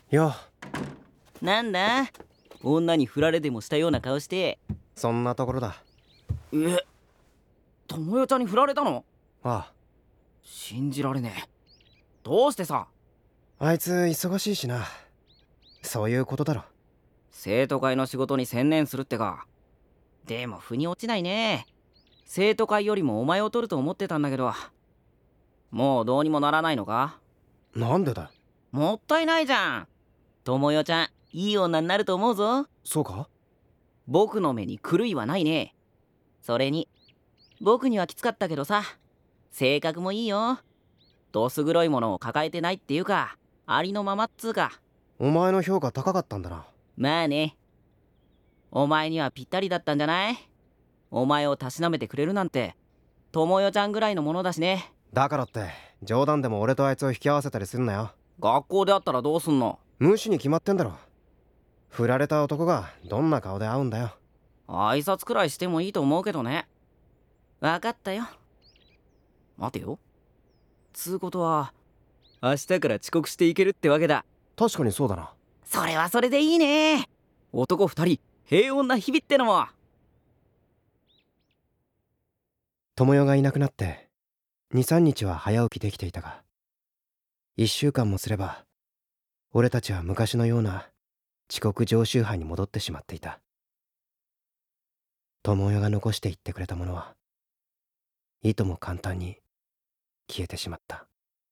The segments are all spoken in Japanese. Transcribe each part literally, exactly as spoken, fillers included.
よ。 なんだ、女に振られでもしたような顔して。 そんなところだ。 え、友よちゃんに振られたの？ ああ。 信じられねえ。どうしてさ？ あいつ忙しいしな。そういうことだろ。 生徒会の仕事に専念するってか。でも腑に落ちないね。生徒会よりもお前を取ると思ってたんだけど。もうどうにもならないのか？ なんでだ？ もったいないじゃん。友よちゃんいい女になると思うぞ。 そうか？ 僕の目に狂いはないね。それに僕にはきつかったけどさ、性格もいいよ。どす黒いものを抱えてないっていうか、ありのままっつうか。 お前の評価高かったんだな。 まあね。お前にはぴったりだったんじゃない？お前をたしなめてくれるなんて友よちゃんぐらいのものだしね。 だからって冗談でも俺とあいつを引き合わせたりすんなよ。 学校で会ったらどうすんの？ 無視に決まってんだろ。振られた男がどんな顔で会うんだよ。 挨拶くらいしてもいいと思うけどね。分かったよ。待てよ。つうことは明日から遅刻していけるってわけだ。 確かにそうだな。 それはそれでいいね。男二人平穏な日々ってのも。 友よがいなくなってにさんにちは早起きできていたが、いっしゅうかんもすれば俺たちは昔のような遅刻常習犯に戻ってしまっていた。友よが残していってくれたものはいとも簡単に消えてしまった。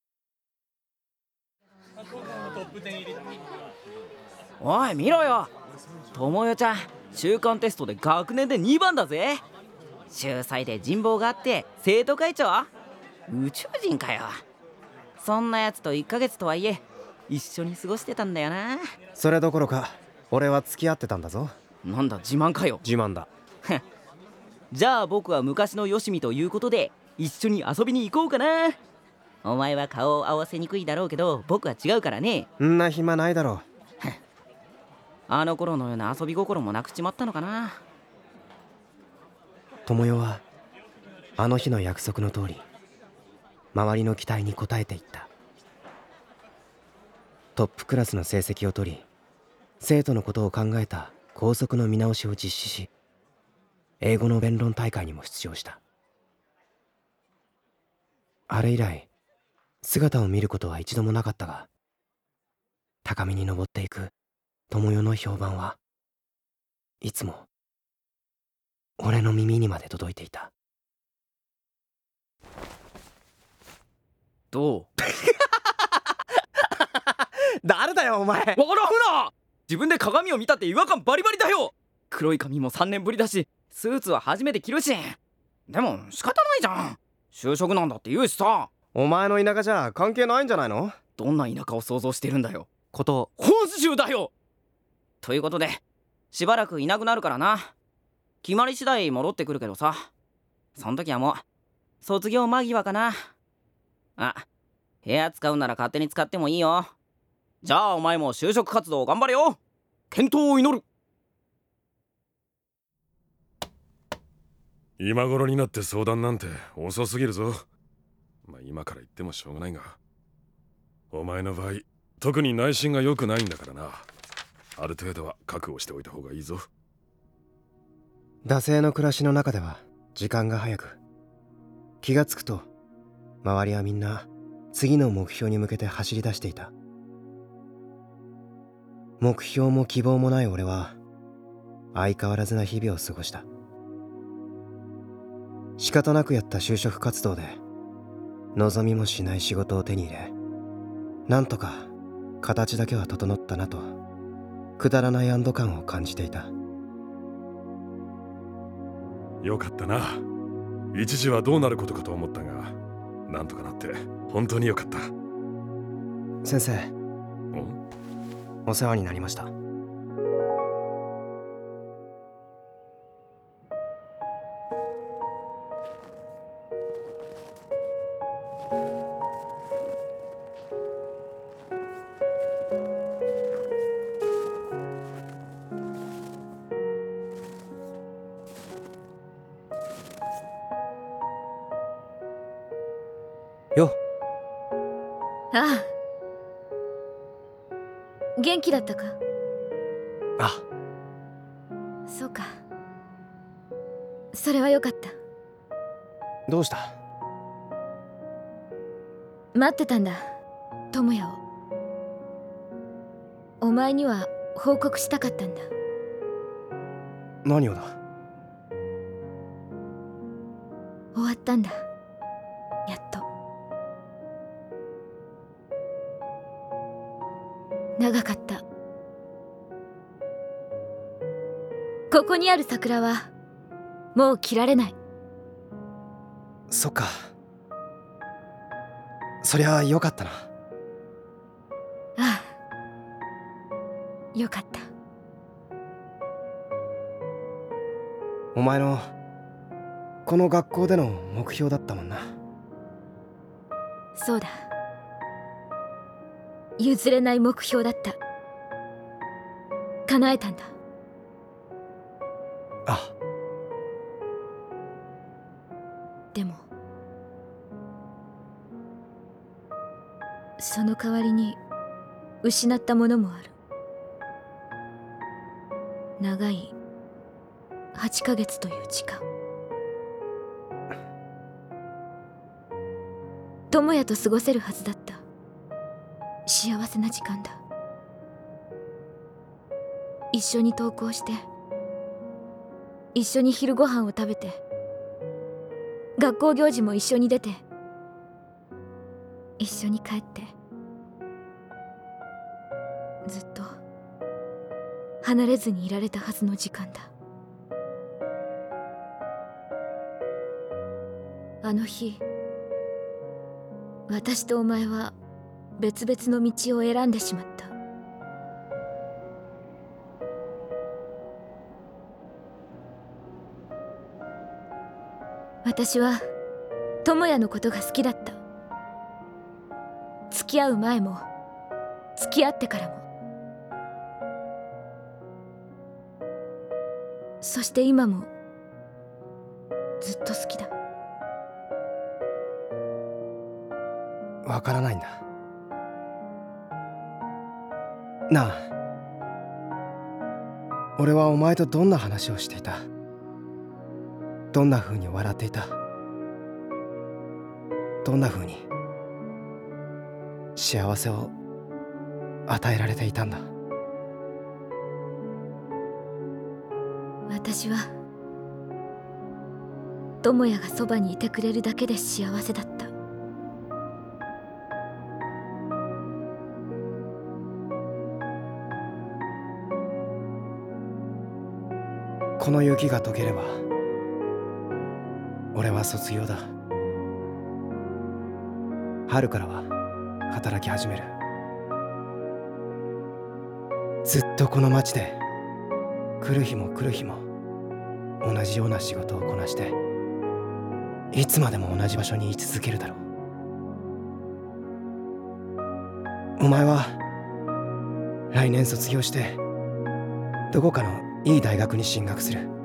おい見ろよ。友よちゃん中間テストで学年でにばんだぜ。秀才で人望があって生徒会長？宇宙人かよ。そんなやつといっかげつとはいえ一緒に過ごしてたんだよな。 それどころか俺は付き合ってたんだぞ。 なんだ自慢かよ。 自慢だ。 じゃあ僕は昔のよしみということで一緒に遊びに行こうかな。お前は顔を合わせにくいだろうけど僕は違うからね。 んな暇ないだろう。 あの頃のような遊び心もなくちまったのかな。 友よはあの日の約束の通り周りの期待に応えていった。トップクラスの成績を取り、生徒のことを考えた校則の見直しを実施し、英語の弁論大会にも出場した。あれ以来姿を見ることは一度もなかったが、高みに登っていく友よの評判はいつも俺の耳にまで届いていた。 どう？ 誰だよお前。 笑うな。自分で鏡を見たって違和感バリバリだよ。黒い髪もさんねんぶりだしスーツは初めて着るし。でも仕方ないじゃん。就職なんだって言うしさ。 お前の田舎じゃ関係ないんじゃないの？ どんな田舎を想像してるんだよ。 こと本州だよ。ということでしばらくいなくなるからな。決まり次第戻ってくるけどさ、そん時はもう卒業間際かな。あ、部屋使うなら勝手に使ってもいいよ。じゃあお前も就職活動頑張れよ。健闘を祈る。 今頃になって相談なんて遅すぎるぞ。まあ今から言ってもしょうがないが、お前の場合特に内心が良くないんだからな。ある程度は覚悟しておいた方がいいぞ。 惰性の暮らしの中では時間が早く、気がつくと周りはみんな次の目標に向けて走り出していた。目標も希望もない俺は相変わらずな日々を過ごした。仕方なくやった就職活動で望みもしない仕事を手に入れ、なんとか形だけは整ったなとくだらない安堵感を感じていた。 よかったな。一時はどうなることかと思ったが、なんとかなって本当によかった。 先生、お世話になりました。よ。 ああ。 元気だったか？ あ、 そうか。それはよかった。 どうした？ 待ってたんだ、智也を。お前には報告したかったんだ。 何をだ？ 終わったんだ、やっと。長かった。ここにある桜はもう切られない。 そっか。そりゃよかったな。 ああ、よかった。 お前のこの学校での目標だったもんな。 そうだ、譲れない目標だった。叶えたんだ。 あ、 でもその代わりに失ったものもある。長いはちかげつという時間。智也と過ごせるはずだった幸せな時間だ。一緒に登校して、一緒に昼ご飯を食べて、学校行事も一緒に出て、一緒に帰って、ずっと離れずにいられたはずの時間だ。あの日、私とお前は別々の道を選んでしまった。私は智也のことが好きだった。付き合う前も付き合ってからも。そして今もずっと好きだ。 わからないんだなあ。俺はお前とどんな話をしていた？どんな風に笑っていた？どんな風に幸せを与えられていたんだ？ 私は智也がそばにいてくれるだけで幸せだった。 この雪が溶ければ俺は卒業だ。春からは働き始める。ずっとこの町で来る日も来る日も同じような仕事をこなして、いつまでも同じ場所に居続けるだろう。お前は来年卒業してどこかのいい大学に進学する。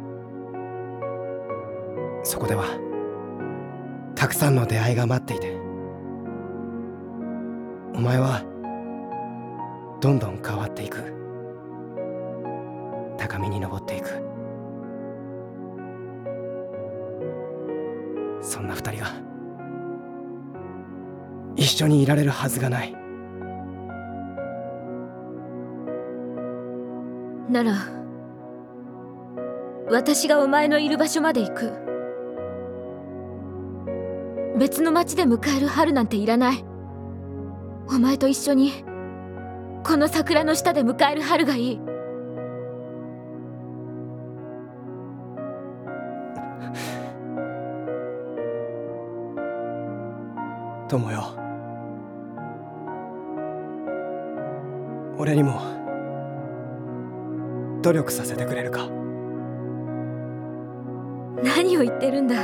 そこではたくさんの出会いが待っていて、お前はどんどん変わっていく。高みに登っていく。そんな二人が一緒にいられるはずがない。 なら私がお前のいる場所まで行く。別の町で迎える春なんていらない。お前と一緒にこの桜の下で迎える春がいい。 友よ、俺にも努力させてくれるか？ 何を言ってるんだ。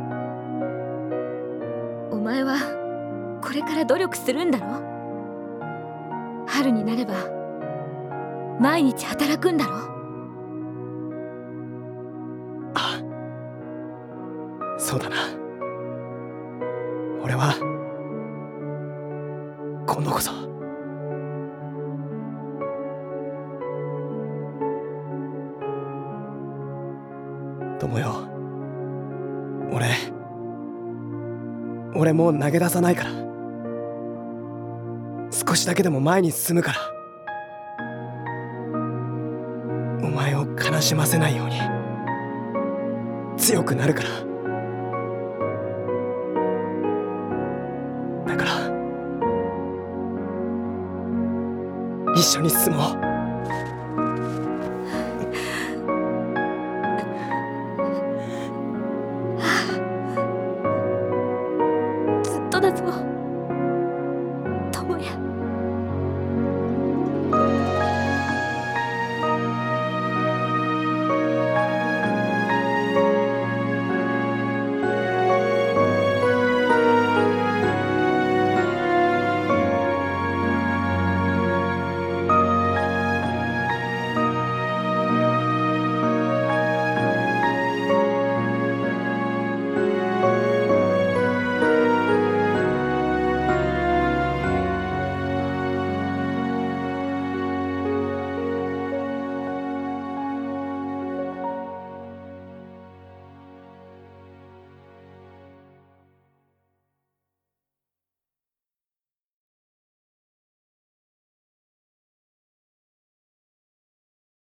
お前はこれから努力するんだろ。春になれば毎日働くんだろ。 あ、そうだな。俺は今度こそ友よ、俺俺もう投げ出さないから。少しだけでも前に進むから。お前を悲しませないように強くなるから。だから一緒に進もう。